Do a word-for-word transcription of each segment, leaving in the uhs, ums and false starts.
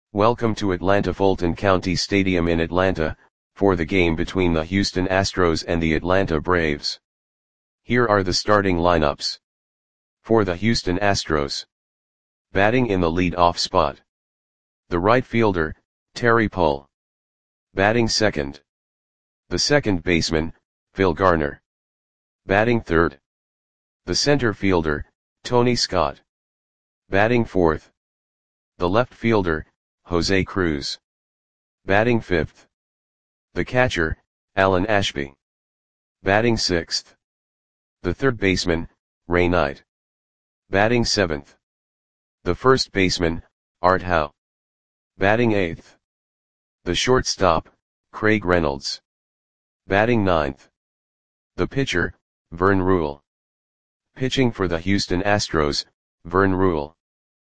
Welcome to Atlanta Fulton County Stadium in Atlanta, for the game between the Houston Astros and the Atlanta Braves. Here are the starting lineups. For the Houston Astros. Batting in the lead-off spot. The right fielder, Terry Pull. Batting second. The second baseman, Phil Garner. Batting third. The center fielder, Tony Scott. Batting fourth. The left fielder, Jose Cruz. Batting fifth. The catcher, Alan Ashby. Batting sixth. The third baseman, Ray Knight. Batting seventh. The first baseman, Art Howe. Batting eighth. The shortstop, Craig Reynolds. Batting ninth. The pitcher, Vern Rule. Pitching for the Houston Astros, Vern Rule.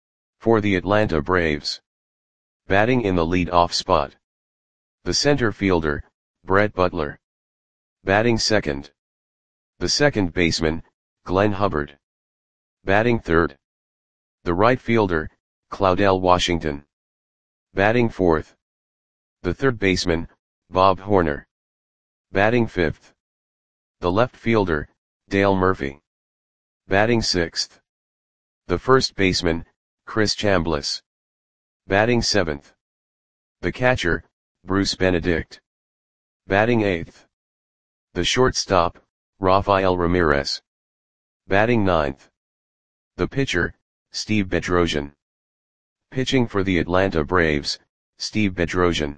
For the Atlanta Braves. Batting in the lead-off spot. The center fielder, Brett Butler. Batting second. The second baseman, Glenn Hubbard. Batting third. The right fielder, Claudell Washington. Batting fourth. The third baseman, Bob Horner. Batting fifth. The left fielder, Dale Murphy. Batting sixth. The first baseman, Chris Chambliss. Batting seventh. The catcher, Bruce Benedict. Batting eighth. The shortstop, Rafael Ramirez. Batting ninth. The pitcher, Steve Bedrosian. Pitching for the Atlanta Braves, Steve Bedrosian.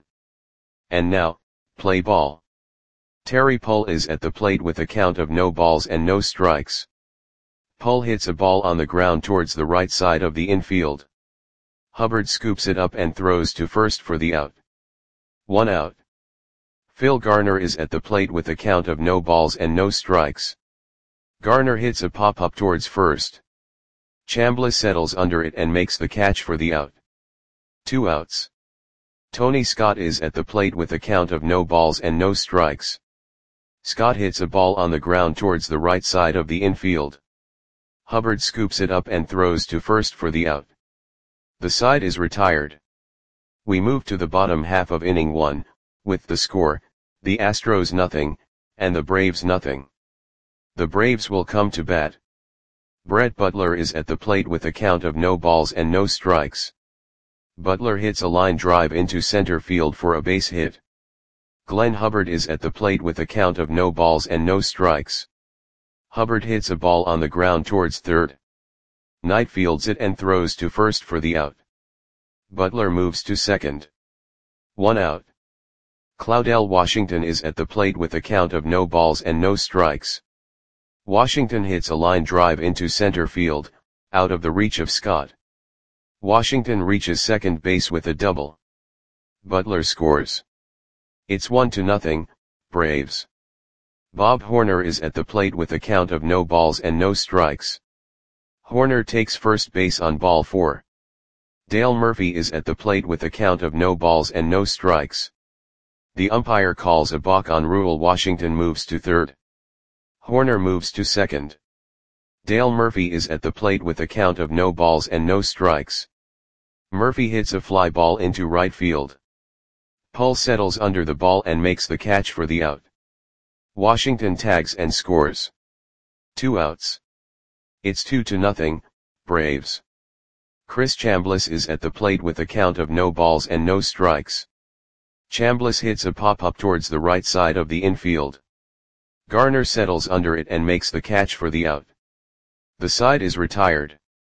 And now, play ball. Terry Pull is at the plate with a count of no balls and no strikes. Pull hits a ball on the ground towards the right side of the infield. Hubbard scoops it up and throws to first for the out. One out. Phil Garner is at the plate with a count of no balls and no strikes. Garner hits a pop-up towards first. Chambliss settles under it and makes the catch for the out. Two outs. Tony Scott is at the plate with a count of no balls and no strikes. Scott hits a ball on the ground towards the right side of the infield. Hubbard scoops it up and throws to first for the out. The side is retired. We move to the bottom half of inning one, with the score, the Astros nothing, and the Braves nothing. The Braves will come to bat. Brett Butler is at the plate with a count of no balls and no strikes. Butler hits a line drive into center field for a base hit. Glenn Hubbard is at the plate with a count of no balls and no strikes. Hubbard hits a ball on the ground towards third. Knight fields it and throws to first for the out. Butler moves to second. One out. Claudell Washington is at the plate with a count of no balls and no strikes. Washington hits a line drive into center field, out of the reach of Scott. Washington reaches second base with a double. Butler scores. It's one to nothing, Braves. Bob Horner is at the plate with a count of no balls and no strikes. Horner takes first base on ball four. Dale Murphy is at the plate with a count of no balls and no strikes. The umpire calls a balk on Rule. Washington moves to third. Horner moves to second. Dale Murphy is at the plate with a count of no balls and no strikes. Murphy hits a fly ball into right field. Pull settles under the ball and makes the catch for the out. Washington tags and scores. Two outs. It's two to nothing, Braves. Chris Chambliss is at the plate with a count of no balls and no strikes. Chambliss hits a pop-up towards the right side of the infield. Garner settles under it and makes the catch for the out. The side is retired.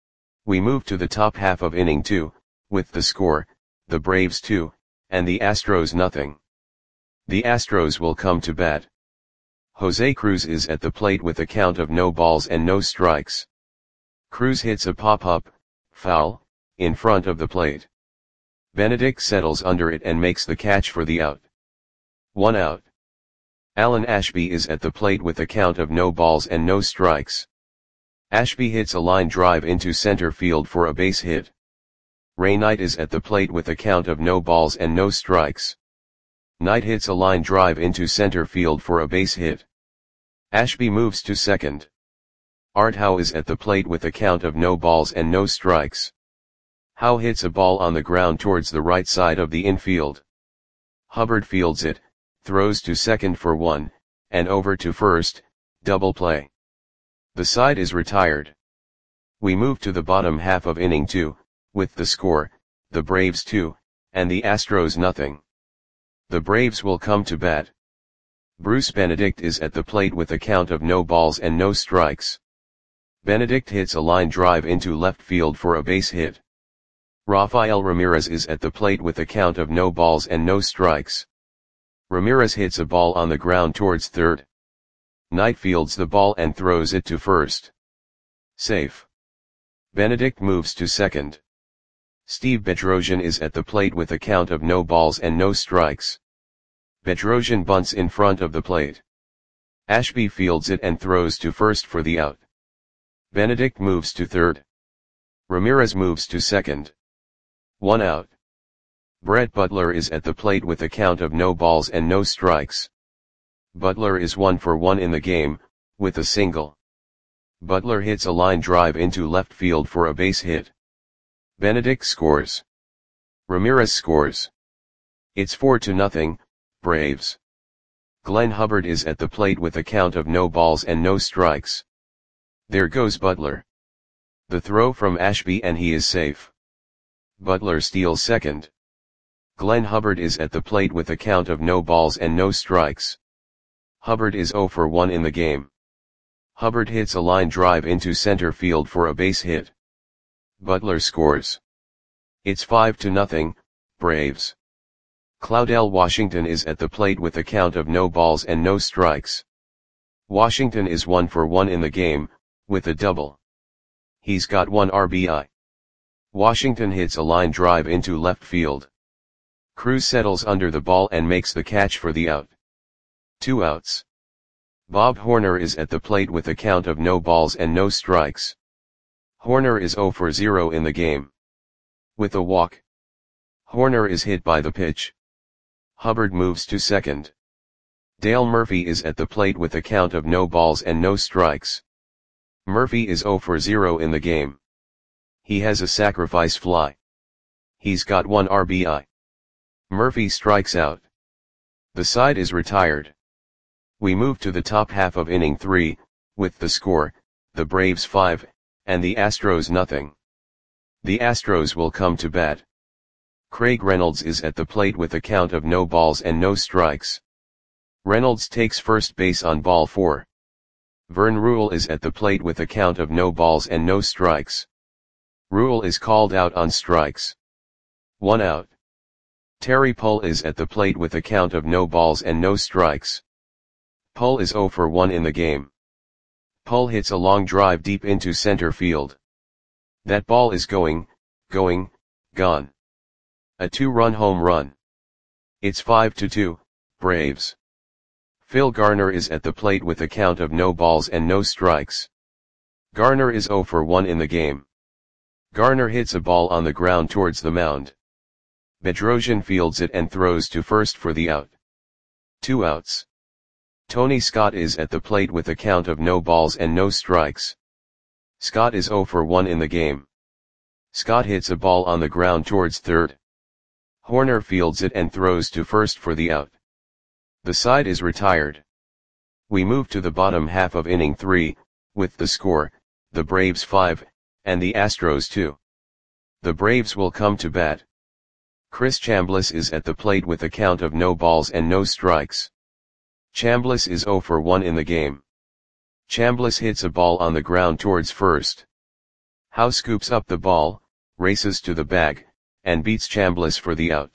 We move to the top half of inning two, with the score, the Braves two, and the Astros nothing. The Astros will come to bat. Jose Cruz is at the plate with a count of no balls and no strikes. Cruz hits a pop-up, foul, in front of the plate. Benedict settles under it and makes the catch for the out. One out. Alan Ashby is at the plate with a count of no balls and no strikes. Ashby hits a line drive into center field for a base hit. Ray Knight is at the plate with a count of no balls and no strikes. Knight hits a line drive into center field for a base hit. Ashby moves to second. Art Howe is at the plate with a count of no balls and no strikes. Howe hits a ball on the ground towards the right side of the infield. Hubbard fields it, throws to second for one, and over to first, double play. The side is retired. We move to the bottom half of inning two, with the score, the Braves two, and the Astros nothing. The Braves will come to bat. Bruce Benedict is at the plate with a count of no balls and no strikes. Benedict hits a line drive into left field for a base hit. Rafael Ramirez is at the plate with a count of no balls and no strikes. Ramirez hits a ball on the ground towards third. Knight fields the ball and throws it to first. Safe. Benedict moves to second. Steve Bedrosian is at the plate with a count of no balls and no strikes. Bedrosian bunts in front of the plate. Ashby fields it and throws to first for the out. Benedict moves to third. Ramirez moves to second. One out. Brett Butler is at the plate with a count of no balls and no strikes. Butler is one for one in the game, with a single. Butler hits a line drive into left field for a base hit. Benedict scores. Ramirez scores. It's four to nothing, Braves. Glenn Hubbard is at the plate with a count of no balls and no strikes. There goes Butler. The throw from Ashby and he is safe. Butler steals second. Glenn Hubbard is at the plate with a count of no balls and no strikes. Hubbard is zero for one in the game. Hubbard hits a line drive into center field for a base hit. Butler scores. It's five to nothing, Braves. Claudel Washington is at the plate with a count of no balls and no strikes. Washington is one for one in the game, with a double. He's got one R B I. Washington hits a line drive into left field. Cruz settles under the ball and makes the catch for the out. Two outs. Bob Horner is at the plate with a count of no balls and no strikes. Horner is zero for zero in the game. With a walk. Horner is hit by the pitch. Hubbard moves to second. Dale Murphy is at the plate with a count of no balls and no strikes. Murphy is zero for zero in the game. He has a sacrifice fly. He's got one R B I. Murphy strikes out. The side is retired. We move to the top half of inning three, with the score, the Braves five, and the Astros nothing. The Astros will come to bat. Craig Reynolds is at the plate with a count of no balls and no strikes. Reynolds takes first base on ball four. Vern Rule is at the plate with a count of no balls and no strikes. Rule is called out on strikes. One out. Terry Pull is at the plate with a count of no balls and no strikes. Pull is zero for one in the game. Pull hits a long drive deep into center field. That ball is going, going, gone. A two-run home run. It's five to two, Braves. Phil Garner is at the plate with a count of no balls and no strikes. Garner is zero for one in the game. Garner hits a ball on the ground towards the mound. Bedrosian fields it and throws to first for the out. Two outs. Tony Scott is at the plate with a count of no balls and no strikes. Scott is zero for one in the game. Scott hits a ball on the ground towards third. Horner fields it and throws to first for the out. The side is retired. We move to the bottom half of inning three, with the score, the Braves five, and the Astros two. The Braves will come to bat. Chris Chambliss is at the plate with a count of no balls and no strikes. Chambliss is zero for one in the game. Chambliss hits a ball on the ground towards first. Howe scoops up the ball, races to the bag, and beats Chambliss for the out.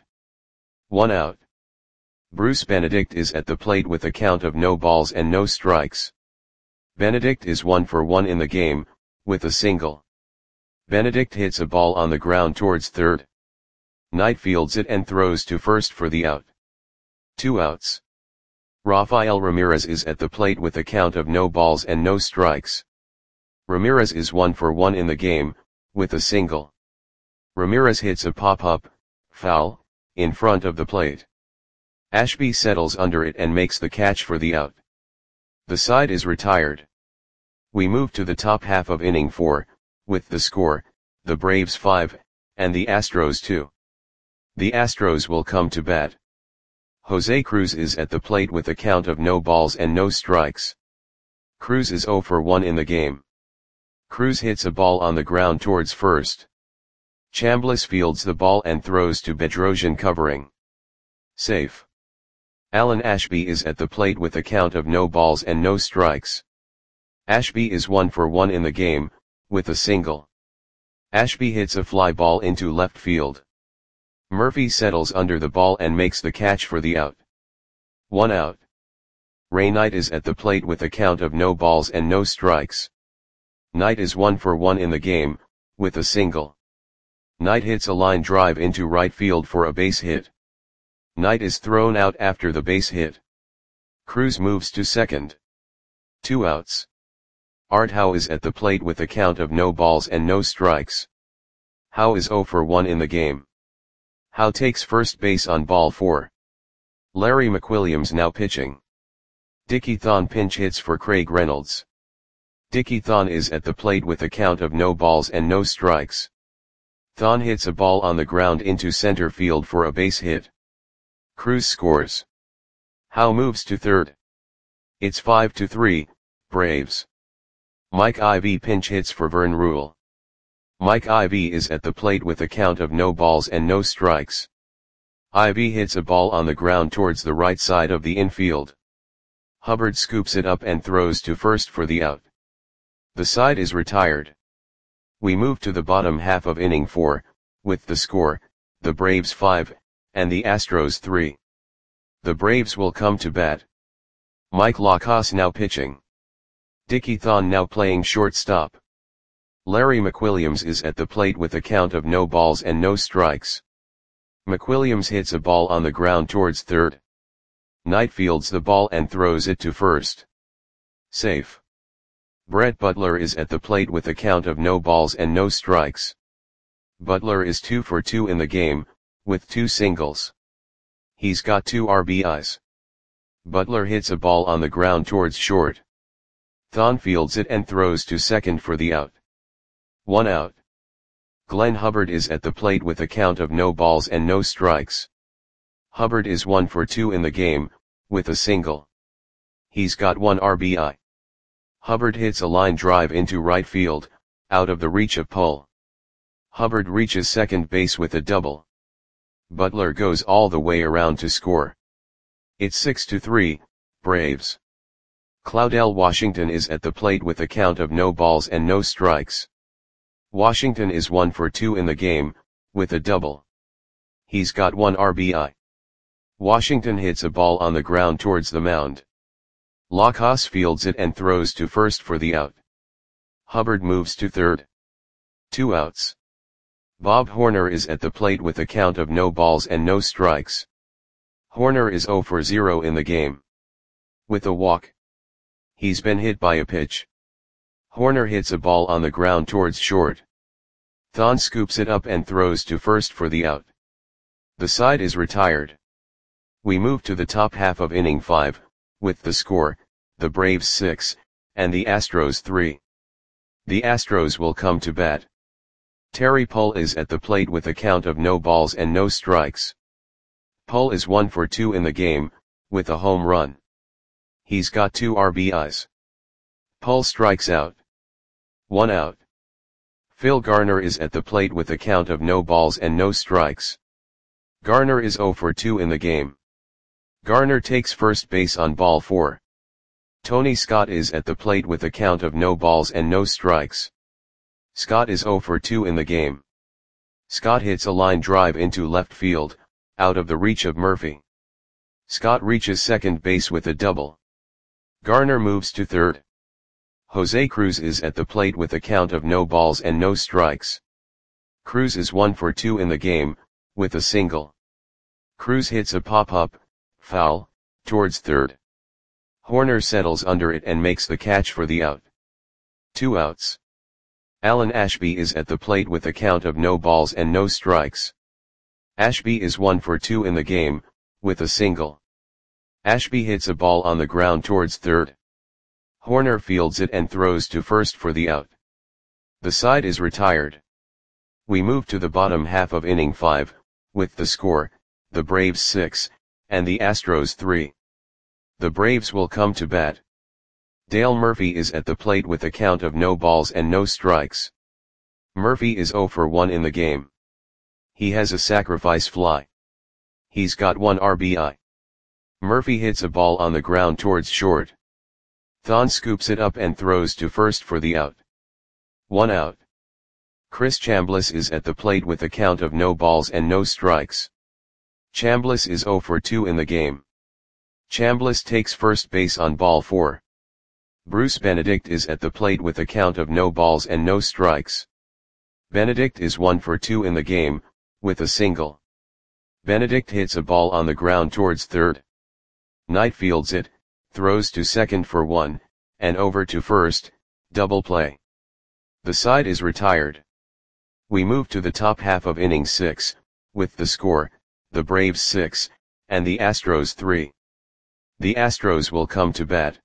One out. Bruce Benedict is at the plate with a count of no balls and no strikes. Benedict is one for one in the game, with a single. Benedict hits a ball on the ground towards third. Knight fields it and throws to first for the out. Two outs. Rafael Ramirez is at the plate with a count of no balls and no strikes. Ramirez is one for one in the game, with a single. Ramirez hits a pop-up, foul, in front of the plate. Ashby settles under it and makes the catch for the out. The side is retired. We move to the top half of inning four, with the score, the Braves five, and the Astros two. The Astros will come to bat. Jose Cruz is at the plate with a count of no balls and no strikes. Cruz is zero for one in the game. Cruz hits a ball on the ground towards first. Chambliss fields the ball and throws to Bedrosian covering. Safe. Alan Ashby is at the plate with a count of no balls and no strikes. Ashby is one for one in the game, with a single. Ashby hits a fly ball into left field. Murphy settles under the ball and makes the catch for the out. One out. Ray Knight is at the plate with a count of no balls and no strikes. Knight is one for one in the game, with a single. Knight hits a line drive into right field for a base hit. Knight is thrown out after the base hit. Cruz moves to second. Two outs. Art Howe is at the plate with a count of no balls and no strikes. Howe is zero for one in the game. Howe takes first base on ball four. Larry McWilliams now pitching. Dickie Thon pinch hits for Craig Reynolds. Dickie Thon is at the plate with a count of no balls and no strikes. Thon hits a ball on the ground into center field for a base hit. Cruz scores. Howe moves to third. It's five to three, Braves. Mike Ivy pinch hits for Vern Rule. Mike Ivy is at the plate with a count of no balls and no strikes. Ivy hits a ball on the ground towards the right side of the infield. Hubbard scoops it up and throws to first for the out. The side is retired. We move to the bottom half of inning four, with the score, the Braves five, and the Astros three. The Braves will come to bat. Mike Lacrosse now pitching. Dickie Thon now playing shortstop. Larry McWilliams is at the plate with a count of no balls and no strikes. McWilliams hits a ball on the ground towards third. Knight fields the ball and throws it to first. Safe. Brett Butler is at the plate with a count of no balls and no strikes. Butler is two for two in the game, with two singles. He's got two R B Is. Butler hits a ball on the ground towards short. Thon fields it and throws to second for the out. One out. Glenn Hubbard is at the plate with a count of no balls and no strikes. Hubbard is one for two in the game, with a single. He's got one R B I. Hubbard hits a line drive into right field, out of the reach of Pull. Hubbard reaches second base with a double. Butler goes all the way around to score. It's six to three, Braves. Claudell Washington is at the plate with a count of no balls and no strikes. Washington is one for two in the game, with a double. He's got one R B I. Washington hits a ball on the ground towards the mound. Lacrosse fields it and throws to first for the out. Hubbard moves to third. Two outs. Bob Horner is at the plate with a count of no balls and no strikes. Horner is zero for zero in the game. With a walk. He's been hit by a pitch. Horner hits a ball on the ground towards short. Thon scoops it up and throws to first for the out. The side is retired. We move to the top half of inning five, with the score, the Braves six, and the Astros three. The Astros will come to bat. Terry Pull is at the plate with a count of no balls and no strikes. Pull is one for two in the game, with a home run. He's got two R B Is. Pull strikes out. One out. Phil Garner is at the plate with a count of no balls and no strikes. Garner is zero for two in the game. Garner takes first base on ball four. Tony Scott is at the plate with a count of no balls and no strikes. Scott is zero for two in the game. Scott hits a line drive into left field, out of the reach of Murphy. Scott reaches second base with a double. Garner moves to third. Jose Cruz is at the plate with a count of no balls and no strikes. Cruz is one for two in the game, with a single. Cruz hits a pop-up, foul, towards third. Horner settles under it and makes the catch for the out. Two outs. Alan Ashby is at the plate with a count of no balls and no strikes. Ashby is one for two in the game, with a single. Ashby hits a ball on the ground towards third. Horner fields it and throws to first for the out. The side is retired. We move to the bottom half of inning five, with the score, the Braves six, and the Astros three. The Braves will come to bat. Dale Murphy is at the plate with a count of no balls and no strikes. Murphy is oh for one in the game. He has a sacrifice fly. He's got one R B I. Murphy hits a ball on the ground towards short. Thon scoops it up and throws to first for the out. One out. Chris Chambliss is at the plate with a count of no balls and no strikes. Chambliss is oh for two in the game. Chambliss takes first base on ball four. Bruce Benedict is at the plate with a count of no balls and no strikes. Benedict is one for two in the game, with a single. Benedict hits a ball on the ground towards third. Knight fields it, throws to second for one, and over to first, double play. The side is retired. We move to the top half of inning six, with the score, the Braves six, and the Astros three. The Astros will come to bat.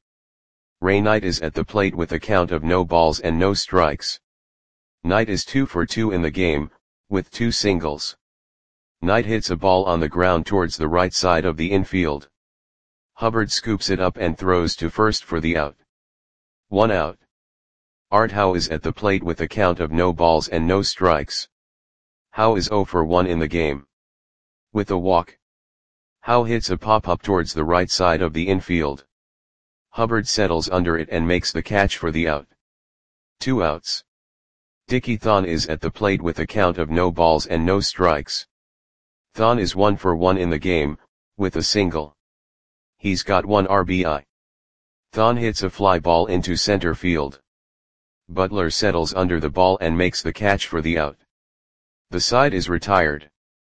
Ray Knight is at the plate with a count of no balls and no strikes. Knight is two for two in the game, with two singles. Knight hits a ball on the ground towards the right side of the infield. Hubbard scoops it up and throws to first for the out. One out. Art Howe is at the plate with a count of no balls and no strikes. Howe is oh for one in the game. With a walk. Howe hits a pop-up towards the right side of the infield. Hubbard settles under it and makes the catch for the out. Two outs. Dickie Thon is at the plate with a count of no balls and no strikes. Thon is one for one in the game, with a single. He's got one R B I. Thon hits a fly ball into center field. Butler settles under the ball and makes the catch for the out. The side is retired.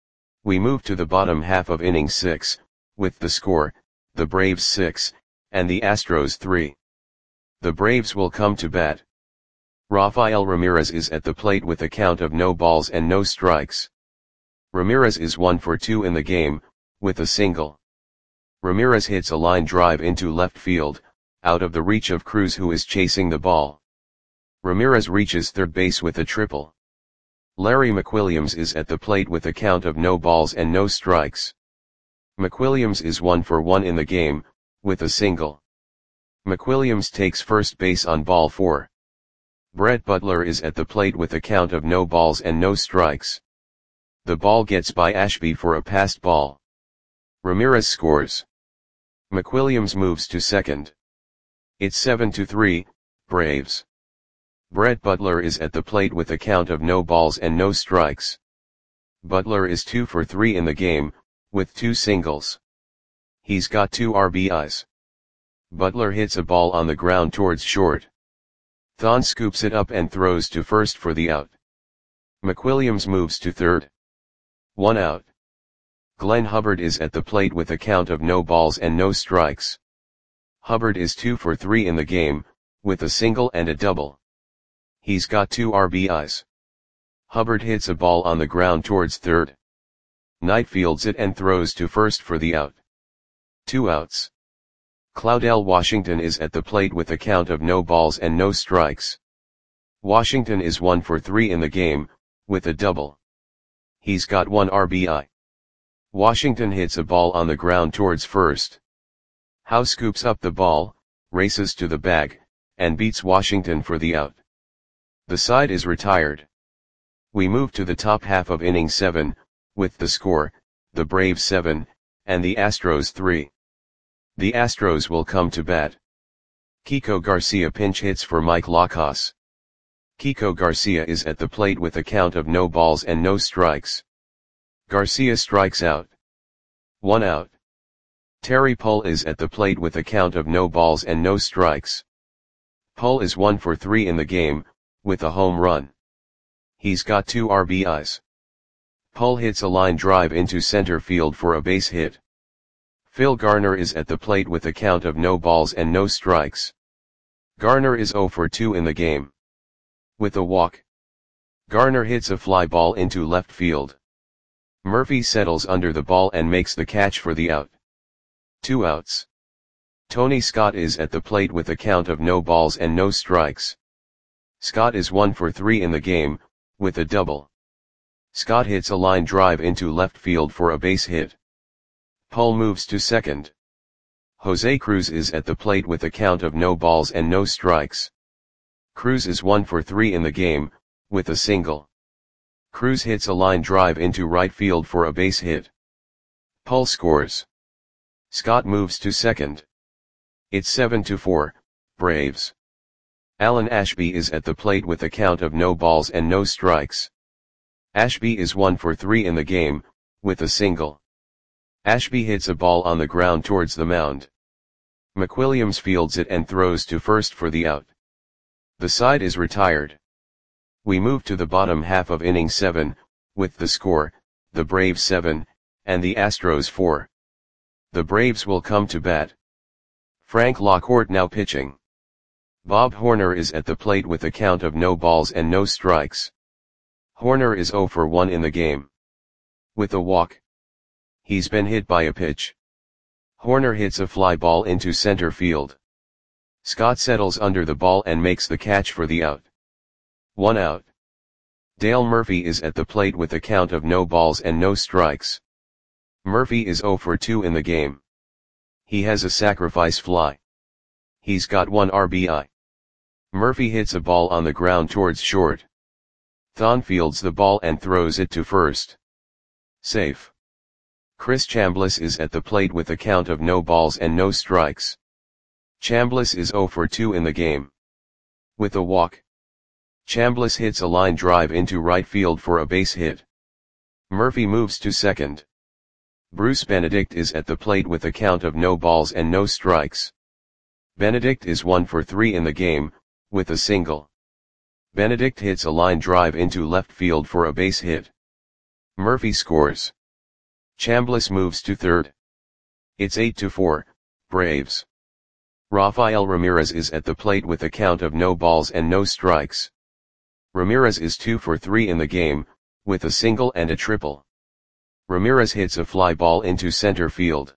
We move to the bottom half of inning six, with the score, the Braves six, and the Astros three. The Braves will come to bat. Rafael Ramirez is at the plate with a count of no balls and no strikes. Ramirez is one for two in the game, with a single. Ramirez hits a line drive into left field, out of the reach of Cruz, who is chasing the ball. Ramirez reaches third base with a triple. Larry McWilliams is at the plate with a count of no balls and no strikes. McWilliams is one for one in the game, with a single. McWilliams takes first base on ball four. Brett Butler is at the plate with a count of no balls and no strikes. The ball gets by Ashby for a passed ball. Ramirez scores. McWilliams moves to second. It's seven to three, Braves. Brett Butler is at the plate with a count of no balls and no strikes. Butler is two for three in the game, with two singles. He's got two R B Is. Butler hits a ball on the ground towards short. Thon scoops it up and throws to first for the out. McWilliams moves to third. One out. Glenn Hubbard is at the plate with a count of no balls and no strikes. Hubbard is two for three in the game, with a single and a double. He's got two R B Is. Hubbard hits a ball on the ground towards third. Knight fields it and throws to first for the out. Two outs. Claudell Washington is at the plate with a count of no balls and no strikes. Washington is one for three in the game, with a double. He's got one R B I. Washington hits a ball on the ground towards first. Howe scoops up the ball, races to the bag, and beats Washington for the out. The side is retired. We move to the top half of inning seven, with the score, the Braves seven, and the Astros three. The Astros will come to bat. Kiko Garcia pinch hits for Mike Lacos. Kiko Garcia is at the plate with a count of no balls and no strikes. Garcia strikes out. One out. Terry Pull is at the plate with a count of no balls and no strikes. Pull is one for three in the game, with a home run. He's got two R B Is. Pull hits a line drive into center field for a base hit. Phil Garner is at the plate with a count of no balls and no strikes. Garner is oh for two in the game. With a walk. Garner hits a fly ball into left field. Murphy settles under the ball and makes the catch for the out. Two outs. Tony Scott is at the plate with a count of no balls and no strikes. Scott is one for three in the game, with a double. Scott hits a line drive into left field for a base hit. Pole moves to second. Jose Cruz is at the plate with a count of no balls and no strikes. Cruz is one for three in the game, with a single. Cruz hits a line drive into right field for a base hit. Pole scores. Scott moves to second. It's seven to four, Braves. Alan Ashby is at the plate with a count of no balls and no strikes. Ashby is one for three in the game, with a single. Ashby hits a ball on the ground towards the mound. McWilliams fields it and throws to first for the out. The side is retired. We move to the bottom half of inning seven, with the score, the Braves seven, and the Astros four. The Braves will come to bat. Frank Lockhart now pitching. Bob Horner is at the plate with a count of no balls and no strikes. Horner is zero for one in the game. With a walk. He's been hit by a pitch. Horner hits a fly ball into center field. Scott settles under the ball and makes the catch for the out. One out. Dale Murphy is at the plate with a count of no balls and no strikes. Murphy is zero for two in the game. He has a sacrifice fly. He's got one R B I. Murphy hits a ball on the ground towards short. Thon fields the ball and throws it to first. Safe. Chris Chambliss is at the plate with a count of no balls and no strikes. Chambliss is zero for two in the game. With a walk. Chambliss hits a line drive into right field for a base hit. Murphy moves to second. Bruce Benedict is at the plate with a count of no balls and no strikes. Benedict is one for three in the game, with a single. Benedict hits a line drive into left field for a base hit. Murphy scores. Chambliss moves to third. It's eight to four, Braves. Rafael Ramirez is at the plate with a count of no balls and no strikes. Ramirez is two for three in the game, with a single and a triple. Ramirez hits a fly ball into center field.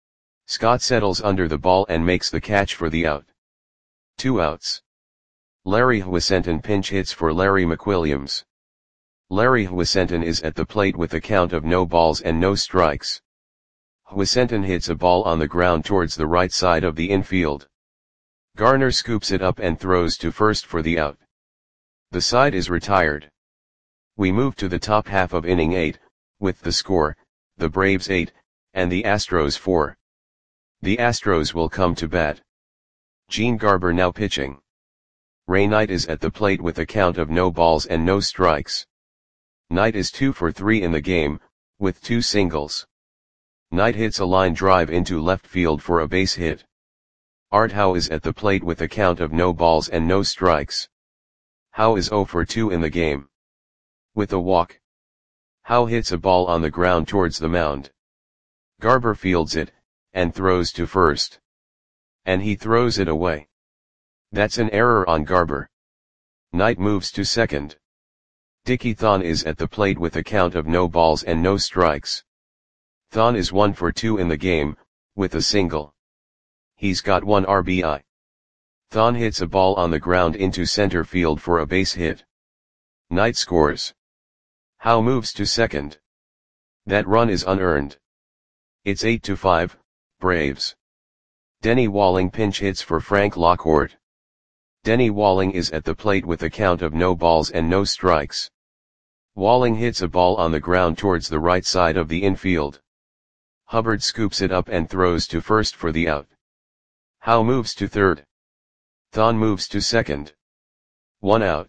Scott settles under the ball and makes the catch for the out. Two outs. Larry Huizenton pinch hits for Larry McWilliams. Larry Huizenton is at the plate with a count of no balls and no strikes. Huizenton hits a ball on the ground towards the right side of the infield. Garner scoops it up and throws to first for the out. The side is retired. We move to the top half of inning eight, with the score, the Braves eight, and the Astros four. The Astros will come to bat. Gene Garber now pitching. Ray Knight is at the plate with a count of no balls and no strikes. Knight is two for three in the game, with two singles. Knight hits a line drive into left field for a base hit. Art Howe is at the plate with a count of no balls and no strikes. Howe is zero for two in the game. With a walk. Howe hits a ball on the ground towards the mound. Garber fields it, and throws to first. And he throws it away. That's an error on Garber. Knight moves to second. Dickie Thon is at the plate with a count of no balls and no strikes. Thon is one for two in the game, with a single. He's got one R B I. Thon hits a ball on the ground into center field for a base hit. Knight scores. Howe moves to second. That run is unearned. It's eight to five, Braves. Denny Walling pinch hits for Frank Lockhart. Denny Walling is at the plate with a count of no balls and no strikes. Walling hits a ball on the ground towards the right side of the infield. Hubbard scoops it up and throws to first for the out. Howe moves to third. Thon moves to second. One out.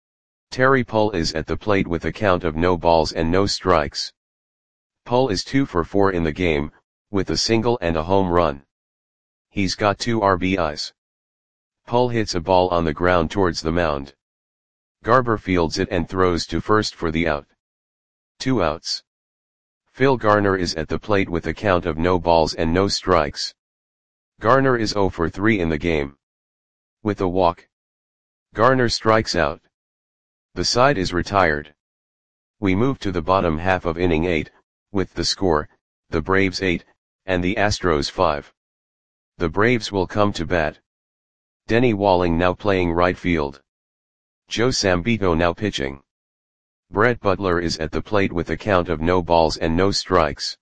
Terry Pull is at the plate with a count of no balls and no strikes. Pull is two for four in the game, with a single and a home run. He's got two R B Is. Pull hits a ball on the ground towards the mound. Garber fields it and throws to first for the out. Two outs. Phil Garner is at the plate with a count of no balls and no strikes. Garner is zero for three in the game. With a walk. Garner strikes out. The side is retired. We move to the bottom half of inning eight, with the score, the Braves eight, and the Astros five. The Braves will come to bat. Denny Walling now playing right field. Joe Sambito now pitching. Brett Butler is at the plate with a count of no balls and no strikes.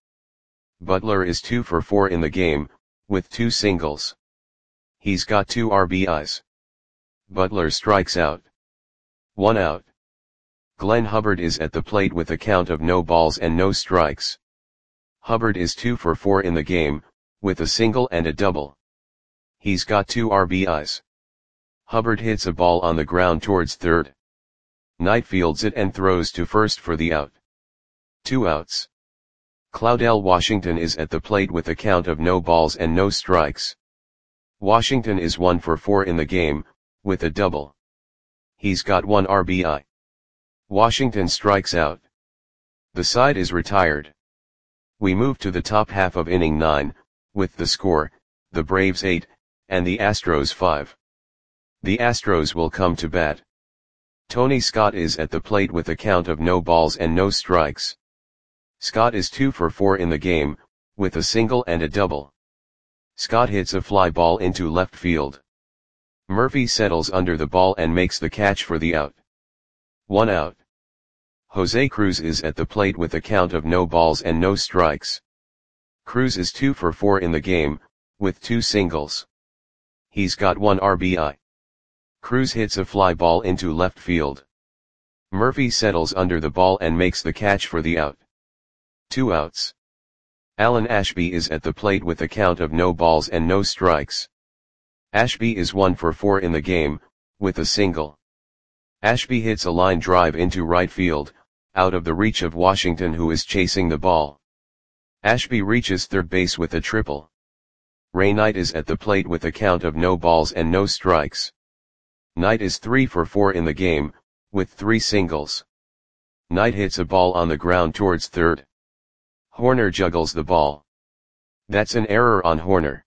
Butler is two for four in the game, with two singles. He's got two R B Is. Butler strikes out. One out. Glenn Hubbard is at the plate with a count of no balls and no strikes. Hubbard is two for four in the game, with a single and a double. He's got two R B Is. Hubbard hits a ball on the ground towards third. Knight fields it and throws to first for the out. Two outs. Claudell Washington is at the plate with a count of no balls and no strikes. Washington is one for four in the game, with a double. He's got one R B I. Washington strikes out. The side is retired. We move to the top half of inning nine, with the score, the Braves eight, and the Astros five. The Astros will come to bat. Tony Scott is at the plate with a count of no balls and no strikes. Scott is two for four in the game, with a single and a double. Scott hits a fly ball into left field. Murphy settles under the ball and makes the catch for the out. One out. Jose Cruz is at the plate with a count of no balls and no strikes. Cruz is two for four in the game, with two singles. He's got one R B I. Cruz hits a fly ball into left field. Murphy settles under the ball and makes the catch for the out. Two outs. Alan Ashby is at the plate with a count of no balls and no strikes. Ashby is one for four in the game, with a single. Ashby hits a line drive into right field, out of the reach of Washington, who is chasing the ball. Ashby reaches third base with a triple. Ray Knight is at the plate with a count of no balls and no strikes. Knight is three for four in the game, with three singles. Knight hits a ball on the ground towards third. Horner juggles the ball. That's an error on Horner.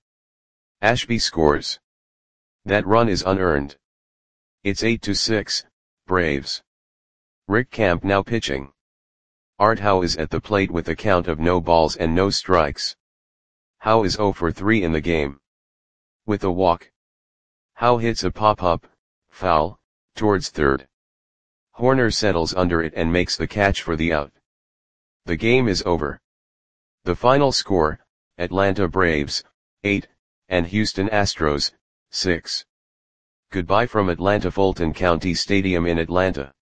Ashby scores. That run is unearned. It's eight to six, Braves. Rick Camp now pitching. Art Howe is at the plate with a count of no balls and no strikes. Howe is zero for three in the game. With a walk. Howe hits a pop-up, foul, towards third. Horner settles under it and makes the catch for the out. The game is over. The final score, Atlanta Braves, eight, and Houston Astros, six. Goodbye from Atlanta Fulton County Stadium in Atlanta.